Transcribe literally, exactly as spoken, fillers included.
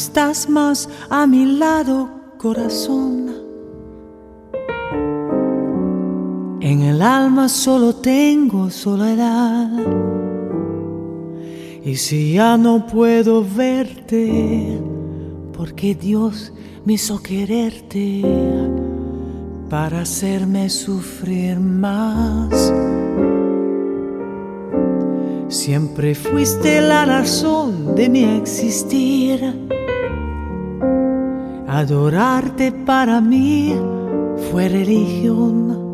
estás más a mi lado, corazón. En el alma solo tengo soledad. Y si ya no puedo verte, porque Dios me hizo quererte para hacerme sufrir más. Siempre fuiste la razón de mi existir. Adorarte para mí fue religión.